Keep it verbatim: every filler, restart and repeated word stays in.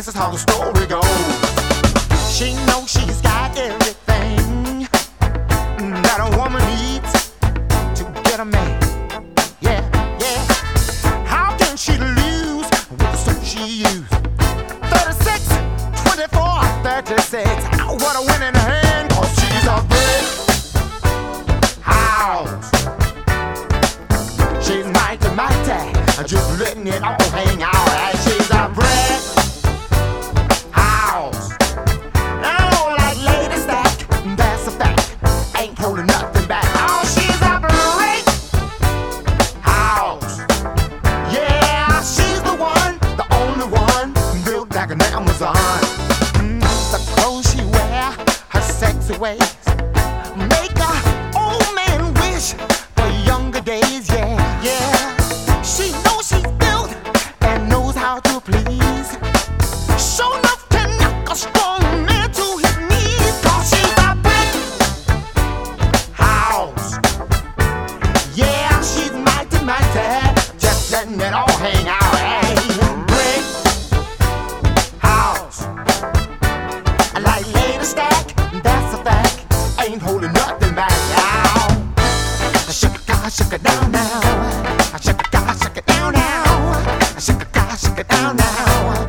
this is how the story goes. She knows she's got everything that a woman needs to get a man. Yeah, yeah. How can she lose with the suit she used? thirty-six, twenty-four, thirty-six. What a winning hand, 'cause she's a brick house. She's mighty, mighty, just letting it all hang out. And she's a brick house. Oh, like Lady Stack, that's a fact. Ain't holding nothing back. Oh, she's a brick house. Yeah, she's the one, the only one, built like an Amazon. Mm, the clothes she wear, her sexy ways, make a old man wish for younger days. Yeah, yeah. She knows she's built and knows how to please. Sure enough can knock a strong man to his knees. 'Cause she's a brick house. Yeah, she's mighty, mighty, just letting it all hang out. Hey, brick house. Like Lady Stack, that's a fact. Ain't holding nothing back. Now, shake it, God, shake it down now. Shake it, God, shake it down now. Shake it, God, shake it down now.